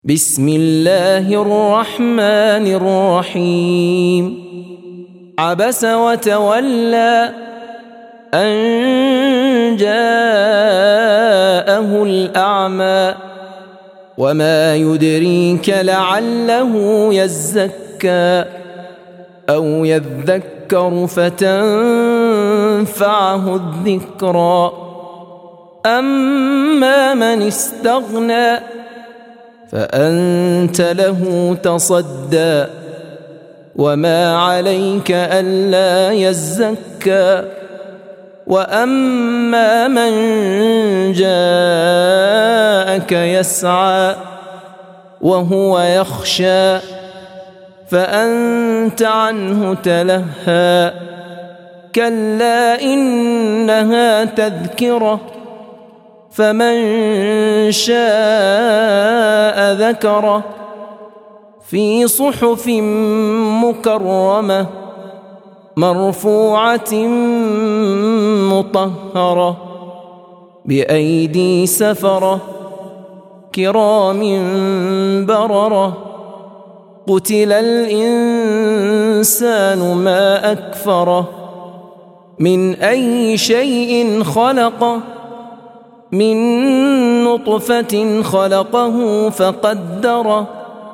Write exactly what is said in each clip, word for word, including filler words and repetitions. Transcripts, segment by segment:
بسم الله الرحمن الرحيم عبس وتولى أن جاءه الأعمى وما يدريك لعله يزكى أو يذكر فتنفعه الذكرى أما من استغنى فأنت له تصدى وما عليك ألا يزكى وأما من جاءك يسعى وهو يخشى فأنت عنه تلهى كلا إنها تذكرة فمن شاء ذكره في صحف مكرمة مرفوعة مطهرة بأيدي سفرة كرام بررة قتل الإنسان ما أكفره من أي شيء خلقه من نطفة خلقه فقدره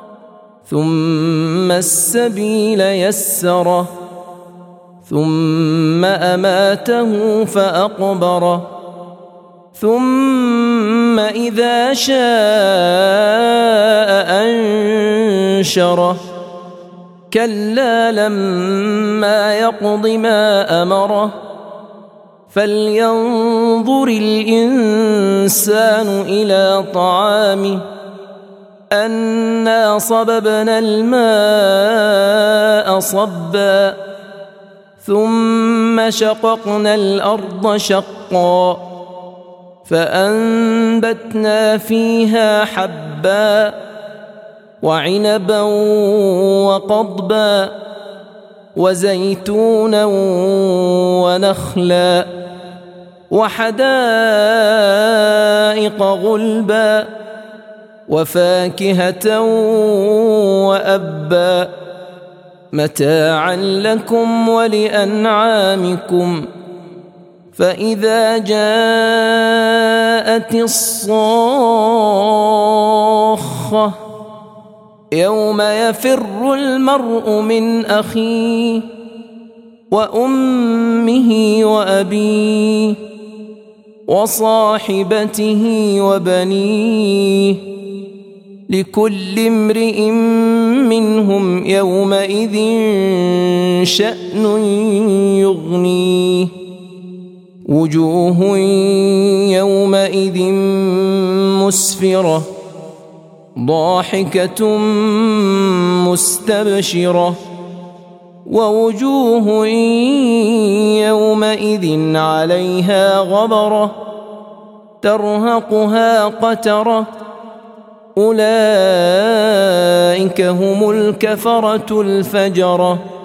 ثم السبيل يسره ثم أماته فأقبره ثم إذا شاء أنشره كلا لما يقض ما أمره فلينظر الإنسان إلى طعامه أنا صببنا الماء صبا ثم شققنا الأرض شقا فأنبتنا فيها حبا وعنبا وقضبا وزيتونا ونخلا وحدائق غلبا وفاكهة وأبا متاعا لكم ولأنعامكم فإذا جاءت الصاخة يوم يفر المرء من أخيه وأمه وأبيه وصاحبته وبنيه لكل امرئ منهم يومئذ شأن يغنيه وجوه يومئذ مسفرة ضاحكة مستبشرة ووجوه يومئذ عليها غبرة ترهقها قترة أولئك هم الكفرة الفجرة.